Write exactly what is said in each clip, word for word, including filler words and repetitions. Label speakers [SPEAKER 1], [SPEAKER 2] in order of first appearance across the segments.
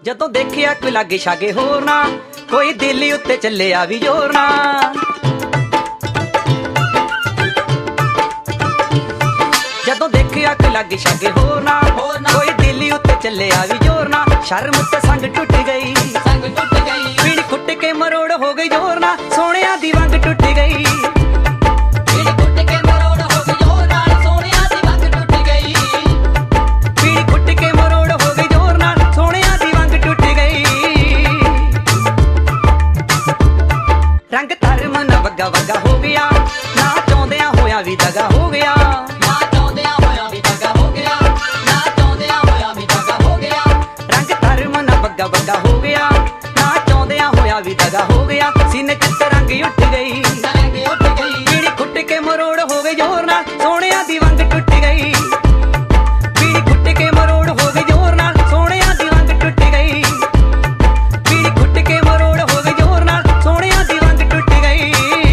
[SPEAKER 1] ਜਦੋਂ ਦੇਖਿਆ ਕੋਈ ਲਾਗੇ ਛਾਗੇ ਹੋਰ ਨਾ, ਕੋਈ ਦਿਲ ਉੱਤੇ ਚੱਲਿਆ ਵੀ ਜ਼ੋਰ ਨਾ। ਜਦੋਂ ਦੇਖਿਆ ਕੋਈ ਲਾਗੇ ਛਾਗੇ ਹੋਰ ਨਾ, ਕੋਈ ਦਿਲ ਉੱਤੇ ਚੱਲਿਆ ਵੀ ਜ਼ੋਰ ਨਾ। ਸ਼ਰਮ ਤੇ ਸੰਗ ਟੁੱਟ ਗਈ, ਸੰਗ ਟੁੱਟ ਗਈ, ਪੀੜ ਕੁੱਟ ਕੇ ਮਰੋੜ ਹੋ ਗਈ ਜ਼ੋਰ ਨਾ। ਸੋਹਣਿਆਂ ਦੀ ਵੰਗ ਟੁੱਟ ਗਈ, ਪੀੜ ਕੁੱਟ ਕੇ ਮਰੋੜ ਹੋ ਗਈ ਜ਼ੋਰ ਨਾਲ। ਸੋਹਣਿਆਂ ਦੀ ਵੰਗ ਟੁੱਟ ਗਈ, ਪੀੜ ਕੁੱਟ ਕੇ ਮਰੋੜ ਹੋ ਗਈ ਜ਼ੋਰ ਨਾਲ। ਸੋਹਣਿਆਂ ਦੀ ਵੰਗ ਟੁੱਟ ਗਈ। ਰੰਗ ਧਰਮ ਨਾ ਵੱਗਾ ਵੱਗਾ ਹੋ ਗਿਆ, ਨਾ ਚਾਹੁੰਦਿਆਂ ਹੋਇਆ ਵੀ ਦਗਾ ਹੋ ਗਿਆ। ਵੱਗਾ ਹੋ ਗਿਆ, ਨਾ ਚਾਹੁੰਦਿਆਂ ਹੋਇਆ ਵੀ ਦਗਾ ਹੋ ਗਿਆ। ਸੀਨੇ ਚ ਰੰਗ ਉੱਠ ਗਈ, ਪੀੜੀ ਕੁੱਟ ਕੇ ਮਰੋੜ ਹੋ ਗਈ ਜ਼ੋਰ ਨਾਲ। ਸੋਹਣਿਆਂ ਦੀ ਵੰਗ ਟੁੱਟ ਗਈ, ਪੀੜੀ ਕੁੱਟ ਕੇ ਮਰੋੜ ਹੋ ਗਈ ਜ਼ੋਰ ਨਾਲ। ਸੋਹਣਿਆਂ ਦੀ ਵੰਗ ਟੁੱਟ ਗਈ, ਪੀੜੀ ਕੁੱਟ ਕੇ ਮਰੋੜ ਹੋ ਗਈ ਜ਼ੋਰ ਨਾਲ। ਸੋਹਣਿਆਂ ਦੀ ਵੰਗ ਟੁੱਟ ਗਈ।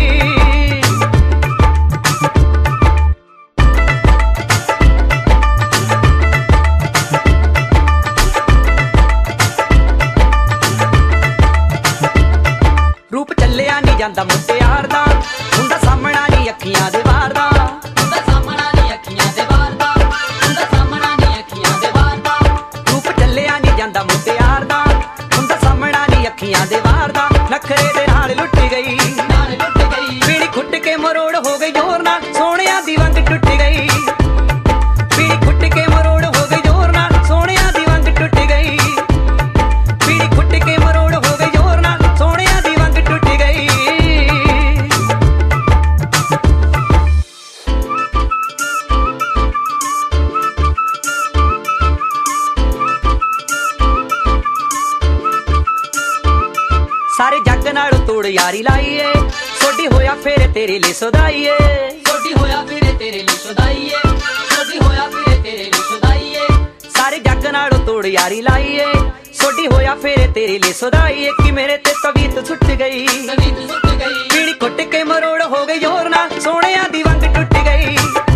[SPEAKER 1] ਰੂਪ ਚੱਲਿਆ ਨੀ ਜਾਂਦਾ ਮੁਟਿਆਰ ਦਾ, ਹੁੰਦਾ ਸਾਹਮਣਾ ਨੀ ਅੱਖੀਆਂ ਦੇ ਵਾਰ ਦਾ। ਹੁੰਦਾ ਸਾਹਮਣਾ ਨੀ ਅੱਖੀਆਂ ਦੇ ਵਾਰ ਦਾ, ਹੁੰਦਾ ਸਾਹਮਣਾ ਨੀ ਅੱਖੀਆਂ ਦੇ ਵਾਰ ਦਾ। ਰੂਪ ਚੱਲਿਆ ਨੀ ਜਾਂਦਾ ਮੁਟਿਆਰ ਦਾ, ਹੁੰਦਾ ਸਾਹਮਣਾ ਨੀ ਅੱਖੀਆਂ ਦੇ ਵਾਰ ਦਾ। ਨਖਰੇ ਦੇ ਨਾਲ ਲੁੱਟ ਗਈ, ਨਾਲ ਲੁੱਟ ਗਈ, ਪੀੜੀ ਕੁੱਟ ਕੇ ਮਰੋੜ ਹੋ ਗਈ ਜ਼ੋਰ ਨਾਲ। ਸੋਹਣਿਆਂ ਦੀ ਵੰਗ ਟੁੱਟ ਗਈ, ਪੀੜੀ ਕੁੱਟ ਕੇ ਮਰੋੜ ਹੋ ਗਈ ਜ਼ੋਰ ਨਾਲ। ਸੋਹਣਿਆਂ ਦੀ ਵੰਗ ਟੁੱਟ ਗਈ, ਪੀੜੀ ਕੁੱਟ ਕੇ ਮਰੋੜ ਹੋ ਗਈ ਜ਼ੋਰ ਨਾਲ। ਸੋਹਣਿਆਂ ਦੀ ਵੰਗ ਟੁੱਟ ਗਈ। ਸਾਰੇ ਜੱਗ ਨਾਲ ਤੋੜ ਯਾਰੀ ਲਾਈਏ, ਸੋਢੀ ਹੋਇਆ ਫੇਰ ਤੇਰੇ ਲਈ ਸਦਾਈਏ। ਸੋਢੀ ਹੋਇਆ ਫੇਰ ਤੇਰੇ ਲਈ ਸਦਾਈਏ, ਸੋਢੀ ਹੋਇਆ ਫੇਰ ਤੇਰੇ ਲਈ ਸਦਾਈਏ। ਸਾਰੇ ਜੱਗ ਨਾਲ ਤੋੜ ਯਾਰੀ ਲਾਈਏ, ਸੋਢੀ ਹੋਇਆ ਫੇਰ ਤੇਰੇ ਲਈ ਸਦਾਈਏ। ਕਿ ਮੇਰੇ ਤੇ ਤਵੀਤ ਸੁੱਟ ਗਈ, ਤਵੀਤ ਸੁੱਟ ਗਈ, ਪੀੜੀ ਕੁੱਟ ਕੇ ਮਰੋੜ ਹੋ ਗਈ ਜ਼ੋਰ ਨਾਲ। ਸੋਹਣਿਆਂ ਦੀ ਵੰਗ ਟੁੱਟ ਗਈ।